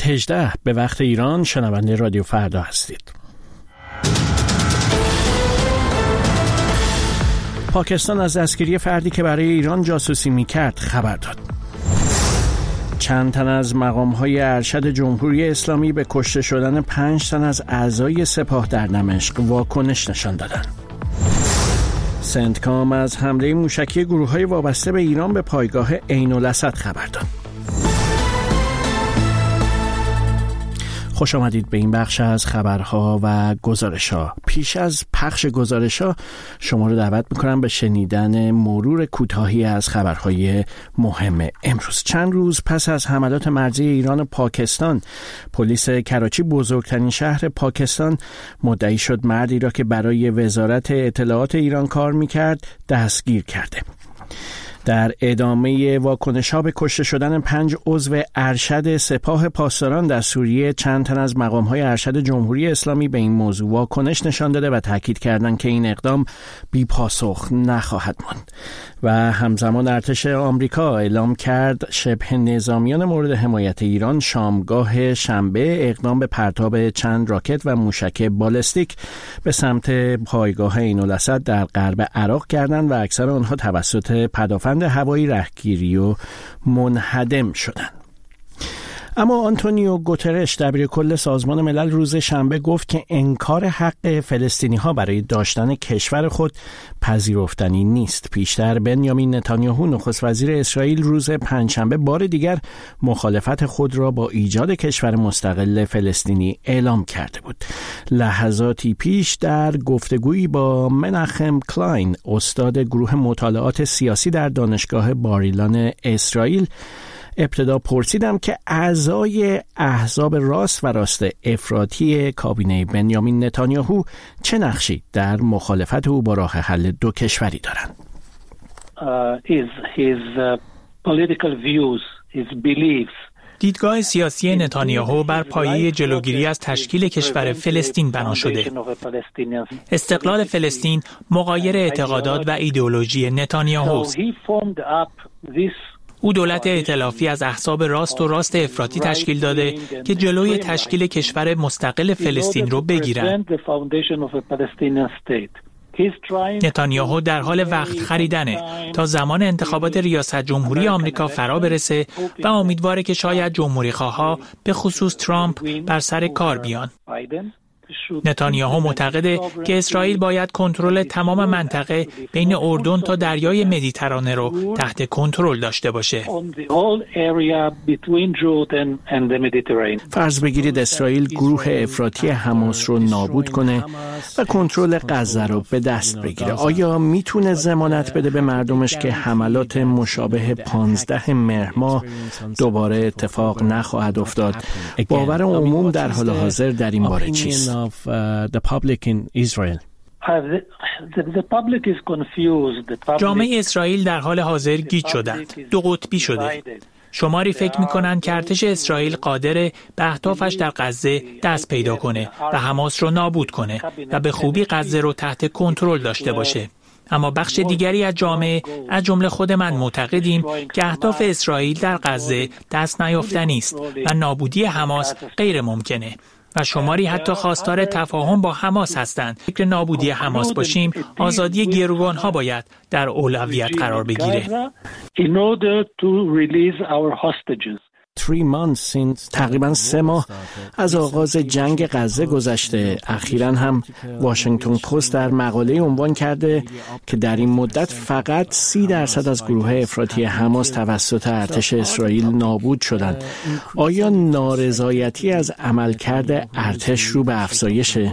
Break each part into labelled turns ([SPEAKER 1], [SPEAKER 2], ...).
[SPEAKER 1] 18 به وقت ایران شنونده رادیو فردا هستید. پاکستان از دستگیری فردی که برای ایران جاسوسی می‌کرد خبر داد. چند تن از مقام‌های ارشد جمهوری اسلامی به کشته شدن 5 تن از اعضای سپاه در دمشق واکنش نشان دادند. سنتکام از حمله موشکی گروه‌های وابسته به ایران به پایگاه عین الاسد خبر داد. خوش آمدید به این بخش از خبرها و گزارش‌ها. پیش از پخش گزارش‌ها شما رو دعوت می‌کنم به شنیدن مرور کوتاهی از خبرهای مهم امروز. چند روز پس از حملات مرزی ایران و پاکستان، پلیس کراچی، بزرگترین شهر پاکستان، مدعی شد مردی را که برای وزارت اطلاعات ایران کار می‌کرد دستگیر کرده. در ادامه واکنش‌ها به کشته شدن 5 عضو ارشد سپاه پاسداران در سوریه، چند تن از مقام‌های ارشد جمهوری اسلامی به این موضوع واکنش نشان داده و تاکید کردند که این اقدام بی‌پاسخ نخواهد ماند. و همزمان ارتش آمریکا اعلام کرد شبه نظامیان مورد حمایت ایران شامگاه شنبه اقدام به پرتاب چند راکت و موشک بالستیک به سمت پایگاه عین الاسد در غرب عراق کردند و اکثر آنها توسط پدافند هوایی رهگیری و منهدم شدند. اما آنتونیو گوترش، دبیرکل سازمان ملل، روز شنبه گفت که انکار حق فلسطینی‌ها برای داشتن کشور خود پذیرفتنی نیست. پیشتر بنیامین نتانیاهو، نخست وزیر اسرائیل، روز پنجشنبه بار دیگر مخالفت خود را با ایجاد کشور مستقل فلسطینی اعلام کرده بود. لحظاتی پیش در گفتگویی با مناخم کلاین، استاد گروه مطالعات سیاسی در دانشگاه باریلان اسرائیل، ابتدا پرسیدم که اعضای احزاب راست و راست افراطی کابینه بنیامین نتانیاهو چه نقشی در مخالفت او با راه حل دو کشوری دارند.
[SPEAKER 2] دیدگاه سیاسی نتانیاهو بر پایه جلوگیری از تشکیل کشور فلسطین بنا شده. استقلال فلسطین مغایر اعتقادات و ایدئولوژی نتانیاهوست. او دولت ائتلافی از احزاب راست و راست افراطی تشکیل داده که جلوی تشکیل کشور مستقل فلسطین رو بگیرند. نتانیاهو در حال وقت خریدنه تا زمان انتخابات ریاست جمهوری آمریکا فرا برسه و امیدواره که شاید جمهوری خواها، به خصوص ترامپ، بر سر کار بیان. نتانیاهو معتقده که اسرائیل باید کنترل تمام منطقه بین اردن تا دریای مدیترانه رو تحت کنترل داشته باشه.
[SPEAKER 1] فرض بگیرید اسرائیل گروه افراطی حماس رو نابود کنه و کنترل غزه رو به دست بگیره. آیا میتونه ضمانت بده به مردمش که حملات مشابه 15 مهر ماه دوباره اتفاق نخواهد افتاد؟ باور عموم در حال حاضر در این باره چیست؟
[SPEAKER 2] جامعه اسرائیل در حال حاضر گیج شدند. دو قطبی شده. شماری فکر می‌کنند که ارتش اسرائیل قادره به اهدافش در غزه دست پیدا کنه و حماس رو نابود کنه و به خوبی غزه رو تحت کنترل داشته باشه. اما بخش دیگری از جامعه، از جمله خود من، معتقدیم که اهداف اسرائیل در غزه دست نیافتنی است و نابودی حماس غیر ممکنه. و شماری حتی خواستار تفاهم با حماس هستند. فکر نابودی حماس باشیم، آزادی گروگان‌ها باید در اولویت قرار بگیره.
[SPEAKER 1] تقریباً 3 ماه از آغاز جنگ غزه گذشته. اخیراً هم واشنگتن پست در مقاله عنوان کرده که در این مدت فقط 30% از گروه افراطی حماس توسط ارتش اسرائیل نابود شدند. آیا نارضایتی از عملکرد ارتش رو به افزایشه؟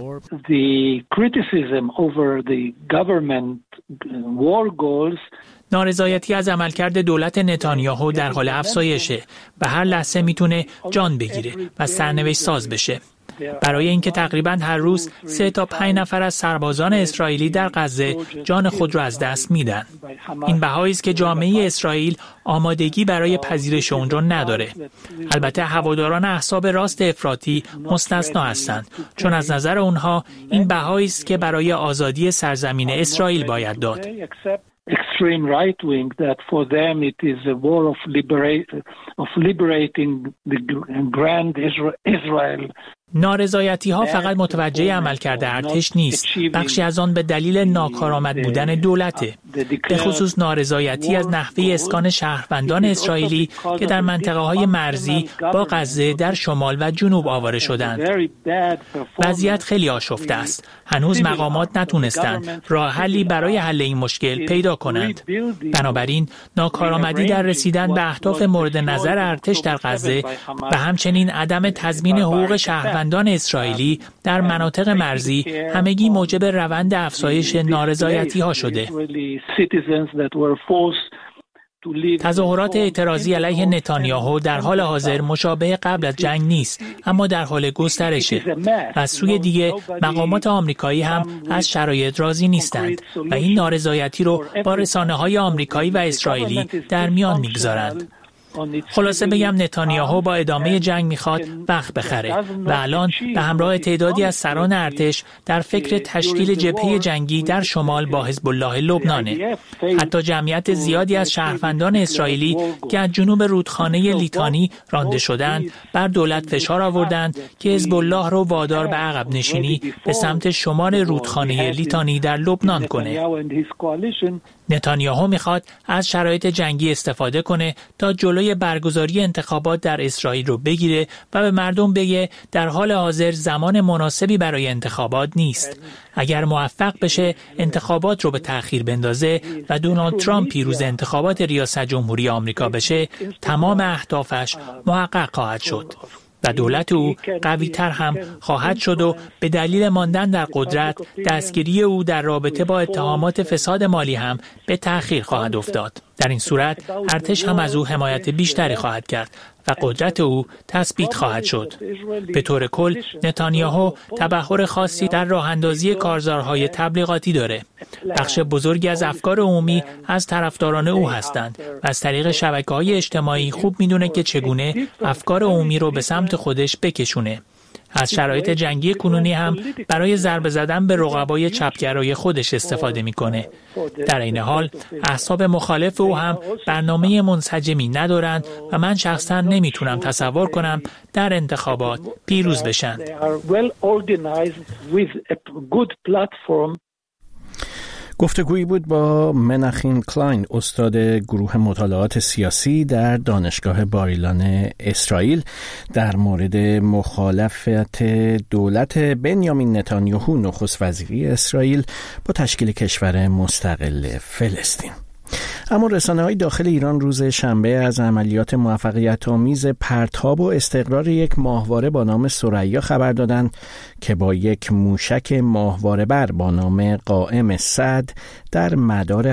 [SPEAKER 2] نارضایتی از عملکرد دولت نتانیاهو در حال افزایشه و هر لحظه میتونه جان بگیره و سرنوشت ساز بشه. برای اینکه تقریباً هر روز 3 تا 5 نفر از سربازان اسرائیلی در غزه جان خود را از دست میدن. این بهایی است که جامعه اسرائیل آمادگی برای پذیرش اون را نداره. البته هواداران احزاب راست افراطی مستثنا هستند، چون از نظر اونها این بهایی است که برای آزادی سرزمین اسرائیل باید داد.
[SPEAKER 3] extreme right wing that for them it is a war of liberating the grand Israel.
[SPEAKER 2] نارضایتی ها فقط متوجه عملکرد ارتش نیست. بخشی از آن به دلیل ناکارآمد بودن دولته. به خصوص نارضایتی از نحوه اسکان شهروندان اسرائیلی که در منطقه های مرزی با غزه در شمال و جنوب آواره شدند. وضعیت خیلی آشفته است. هنوز مقامات نتونستند راه حلی برای حل این مشکل پیدا کنند. بنابراین ناکارآمدی در رسیدن به اهداف مورد نظر ارتش در غزه و همچنین عدم تضمین حقوق شهروندان اسرائیلی در مناطق مرزی همگی موجب روند افزایش نارضایتی ها شده. تظاهرات اعتراضی علیه نتانیاهو در حال حاضر مشابه قبل از جنگ نیست، اما در حال گسترشه و از سوی دیگه مقامات آمریکایی هم از شرایط راضی نیستند و این نارضایتی رو با رسانه‌های آمریکایی و اسرائیلی در میان میگذارند. خلاصه بگم نتانیاهو با ادامه جنگ میخواد وقت بخره و الان به همراه تعدادی از سران ارتش در فکر تشکیل جبهه جنگی در شمال با حزب الله لبنانه. حتی جمعیت زیادی از شهروندان اسرائیلی که از جنوب رودخانه لیتانی رانده شدند بر دولت فشار آوردند که حزب الله رو وادار به عقب نشینی به سمت شمال رودخانه لیتانی در لبنان کنه. نتانیاهو میخواد از شرایط جنگی استفاده کنه تا جلوی برگزاری انتخابات در اسرائیل رو بگیره و به مردم بگه در حال حاضر زمان مناسبی برای انتخابات نیست. اگر موفق بشه انتخابات رو به تأخیر بندازه و دونالد ترامپ پیروز انتخابات ریاست جمهوری آمریکا بشه، تمام اهدافش محقق خواهد شد و دولت او قوی تر هم خواهد شد و به دلیل ماندن در قدرت دستگیری او در رابطه با اتهامات فساد مالی هم به تأخیر خواهد افتاد. در این صورت ارتش هم از او حمایت بیشتری خواهد کرد و قدرت او تثبیت خواهد شد. به طور کل نتانیاهو تبحر خاصی در راه اندازی کارزارهای تبلیغاتی داره. بخش بزرگی از افکار عمومی از طرفداران او هستند و از طریق شبکه‌های اجتماعی خوب میدونه که چگونه افکار عمومی رو به سمت خودش بکشونه. از شرایط جنگی کنونی هم برای ضربه زدن به رقبای چپگرای خودش استفاده میکنه. در این حال احزاب مخالف او هم برنامه منسجمی ندارند و من شخصا نمیتونم تصور کنم در انتخابات پیروز بشن.
[SPEAKER 1] گفتگویی بود با مناخیم کلاین، استاد گروه مطالعات سیاسی در دانشگاه باریلان اسرائیل، در مورد مخالفت دولت بنیامین نتانیاهو نخست وزیری اسرائیل با تشکیل کشور مستقل فلسطین. اما رسانه‌های داخل ایران روز شنبه از عملیات موفقیت‌آمیز پرتاب و استقرار یک ماهواره با نام ثریا خبر دادند که با یک موشک ماهواره‌بر با نام قائم صد در مدار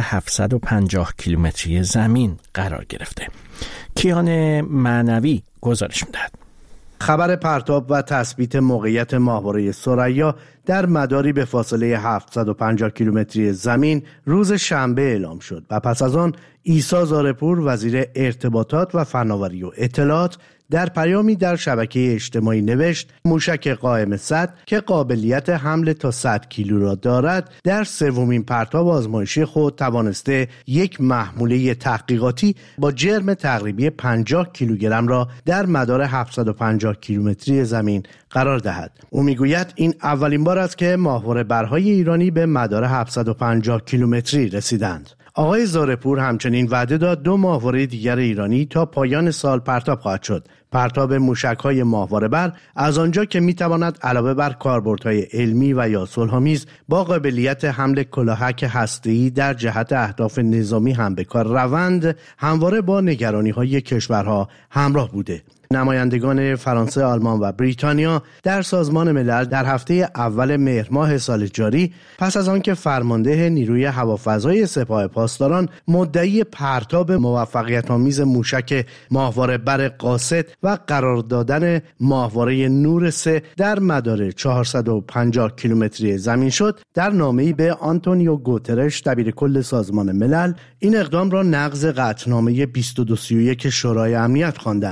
[SPEAKER 1] 750 کیلومتری زمین قرار گرفته. کیان معنوی گزارش می‌دهد.
[SPEAKER 4] خبر پرتاب و تثبیت موقعیت ماهواره ثریا در مداری به فاصله 750 کیلومتری زمین روز شنبه اعلام شد و پس از آن عیسی زارپور وزیر ارتباطات و فناوری و اطلاعات در پیامی در شبکه اجتماعی نوشت موشک قائم صد که قابلیت حمل تا 100 کیلو را دارد در سومین پرتاب آزمایشی خود توانسته یک محموله تحقیقاتی با جرم تقریبی 50 کیلوگرم را در مدار 750 کیلومتری زمین قرار دهد. او میگوید این اولین بار است که ماهواره برهای ایرانی به مدار 750 کیلومتری رسیدند. آقای زارپور همچنین وعده داد 2 ماهواره دیگر ایرانی تا پایان سال پرتاب خواهد شد. پرتاب موشک‌های ماهواره‌بر از آنجا که می‌تواند علاوه بر کاربردهای علمی و یا صلح‌آمیز با قابلیت حمل کلاهک هسته‌ای در جهت اهداف نظامی هم به کار روند، همواره با نگرانی‌های کشورها همراه بوده. نمایندگان فرانسه، آلمان و بریتانیا در سازمان ملل در هفته اول مهر ماه سال جاری پس از آنکه فرمانده نیروی هوافضای سپاه پاسداران مدعی پرتاب موفقیت‌آمیز موشک ماهواره‌بر قاصد و قرار دادن ماهواره نور 3 در مدار 450 کیلومتری زمین شد، در نامه‌ای به آنتونیو گوترش دبیرکل سازمان ملل این اقدام را نقض قطعنامه 2231 شورای امنیت خواندند.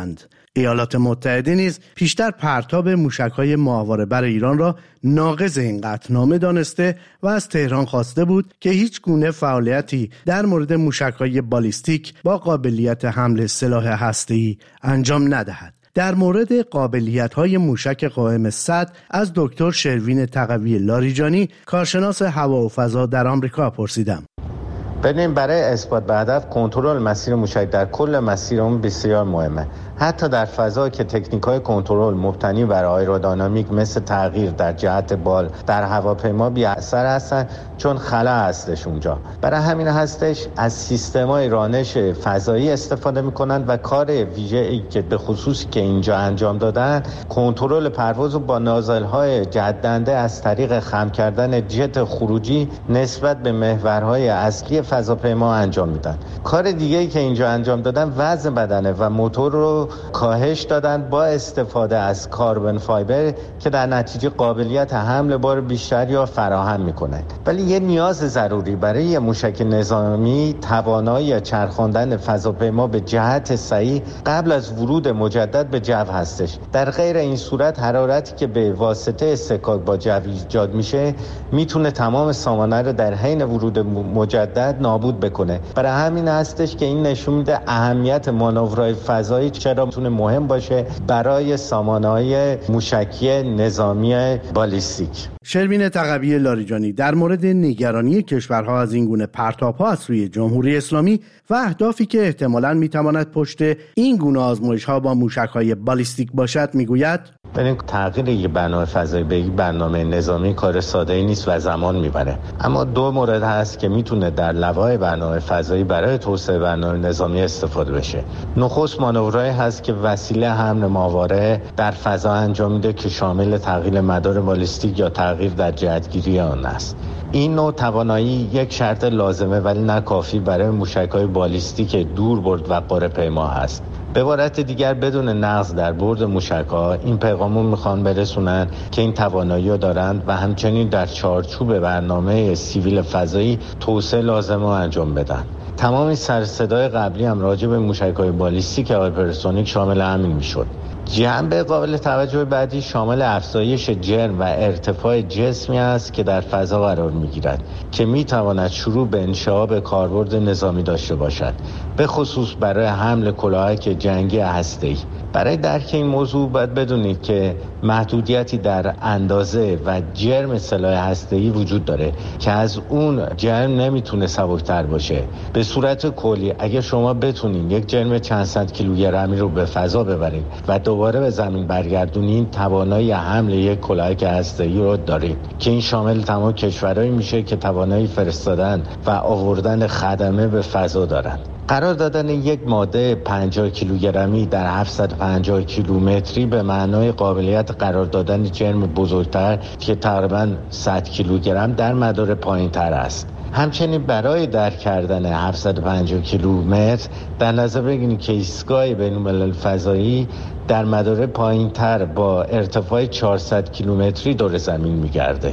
[SPEAKER 4] ایالات متحده نیز پیشتر پرتاب موشک‌های ماهواره‌بر ایران را ناقض این قطعنامه دانسته و از تهران خواسته بود که هیچ گونه فعالیتی در مورد موشک‌های بالیستیک با قابلیت حمل سلاح هسته‌ای انجام ندهد. در مورد قابلیت‌های موشک قائم صد از دکتر شروین تقوی لاریجانی، کارشناس هوا و فضا در آمریکا پرسیدم.
[SPEAKER 5] ببینیم برای اثبات به هدف کنترل مسیر موشک در کل مسیر اون بسیار مهمه. حتی در فضا که تکنیک‌های کنترل مبتنی بر آیرودینامیک مثل تغییر در جهت بال در هواپیما بی اثر هستن، چون خلا هستش اونجا. برای همین هستش از سیستم‌های رانش فضایی استفاده می‌کنند و کار ویژه‌ای که به خصوصی که اینجا انجام دادن، کنترل پرواز رو با نازل‌های جدنده از طریق خم کردن جت خروجی نسبت به محورهای اصلی فضاپیما انجام میدن. کار دیگه‌ای که اینجا انجام دادن وزن بدنه و موتور رو کاهش دادن با استفاده از کاربن فایبر که در نتیجه قابلیت حمل بار بیشتری را فراهم میکنه. ولی یه نیاز ضروری برای یه موشک نظامی توانایی چرخاندن فضاپیما به جهت صحیح قبل از ورود مجدد به جو هستش. در غیر این صورت حرارتی که به واسطه اصطکاک با جو ایجاد میشه میتونه تمام سامانه رو در حین ورود مجدد نابود بکنه. برای همین هستش که این نشون میده اهمیت مانورهای فضایی چرا میتونه مهم باشه برای سامانه‌های موشکی نظامی بالیستیک.
[SPEAKER 4] شروین تقوی لاریجانی در مورد نگرانی کشورها از این گونه پرتاب‌ها از سوی جمهوری اسلامی و اهدافی که احتمالاً میتواند پشت این گونه آزمایش‌ها با موشک‌های بالیستیک باشد میگوید:
[SPEAKER 5] ببین تغییر یک برنامه فضایی به یک برنامه نظامی کار ساده‌ای نیست و زمان میبره. اما دو مورد هست که میتونه در لوای برنامه فضایی برای توسعه برنامه نظامی استفاده بشه. نخست مانورایی هست که وسیله حمل ماهواره در فضا انجام میده که شامل تغییر مدار بالیستیک یا تغییر در جهتگیری آن است. این نوع توانایی یک شرط لازمه ولی نه کافی برای موشک‌های بالیستیک دوربرد و قره‌پیما است. به عبارت دیگر بدون نقص در برد موشک‌ها این پیغامو میخوان برسونن که این توانایی رو دارند و همچنین در چارچوب برنامه سیویل فضایی توسعه لازمه انجام بدن. تمام این سر صدای قبلی هم راجع به موشک‌های بالیستیک هایپرسونیک شامل همین میشد. جنبه قابل توجه بعدی شامل افزایش جرم و ارتفاع جسمی است که در فضا قرار می‌گیرد که می‌تواند شروع به انشعاب کاربرد نظامی داشته باشد، به خصوص برای حمل کلاهک جنگی هسته‌ای. برای درک این موضوع باید بدونید که محدودیتی در اندازه و جرم سلاح هسته‌ای وجود داره که از اون جرم نمیتونه سبکتر باشه. به صورت کلی اگه شما بتونین یک جرم چند صد کیلوگرمی رو به فضا ببرید و دوباره به زمین برگردونین، توانایی حمل یک کلاهک هسته‌ای رو دارید که این شامل تمام کشورهایی میشه که توانایی فرستادن و آوردن خدمه به فضا دارند. قرار دادن یک ماده 50 کیلوگرمی در 750 کیلومتری به معنای قابلیت قرار دادن جرم بزرگتر که تقریباً 100 کیلوگرم در مدار پایین‌تر است. همچنین برای درک کردن 750 کیلومتر در نظر بگیرید که ایستگاه بین‌الملل فضایی در مدار پایین‌تر با ارتفاع 400 کیلومتری دور زمین می‌گرده.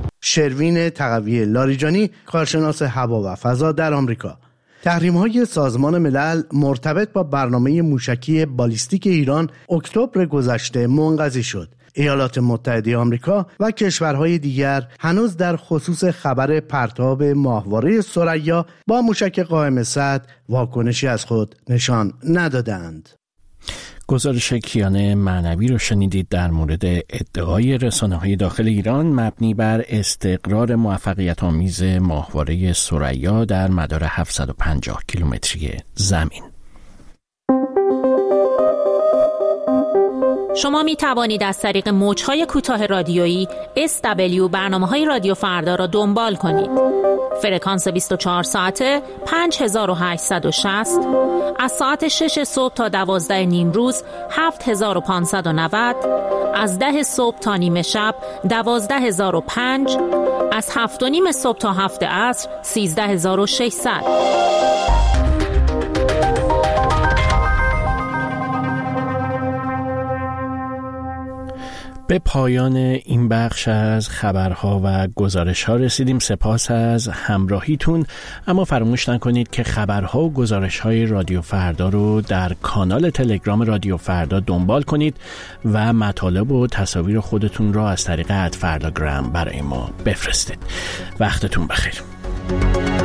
[SPEAKER 4] شروین تقوی لاریجانی، کارشناس هوا و فضا در آمریکا. تحریم‌های سازمان ملل مرتبط با برنامه موشکی بالیستیک ایران اکتبر گذشته منقضی شد. ایالات متحده آمریکا و کشورهای دیگر هنوز در خصوص خبر پرتاب ماهواره ثریا با موشک قائم صد واکنشی از خود نشان ندادند.
[SPEAKER 1] گزارش کیان معنوی رو شنیدید در مورد ادعای رسانه‌های داخل ایران مبنی بر استقرار موفقیت آمیز ماهواره ثریا در مدار 750 کیلومتری زمین.
[SPEAKER 6] شما می توانید از طریق موج‌های کوتاه رادیویی SW برنامه‌های رادیو فردا را دنبال کنید. فرکانس 24 ساعته 5860 از ساعت 6 صبح تا 12 نیم روز 7590 از 10 صبح تا نیمه شب 12005 از 7 و نیم صبح تا 7 عصر 13600.
[SPEAKER 1] به پایان این بخش از خبرها و گزارش‌ها رسیدیم. سپاس از همراهیتون، اما فراموش نکنید که خبرها و گزارش‌های رادیو فردا رو در کانال تلگرام رادیو فردا دنبال کنید و مطالب و تصاویر خودتون را از طریق @فرداگرام برای ما بفرستید. وقتتون بخیر.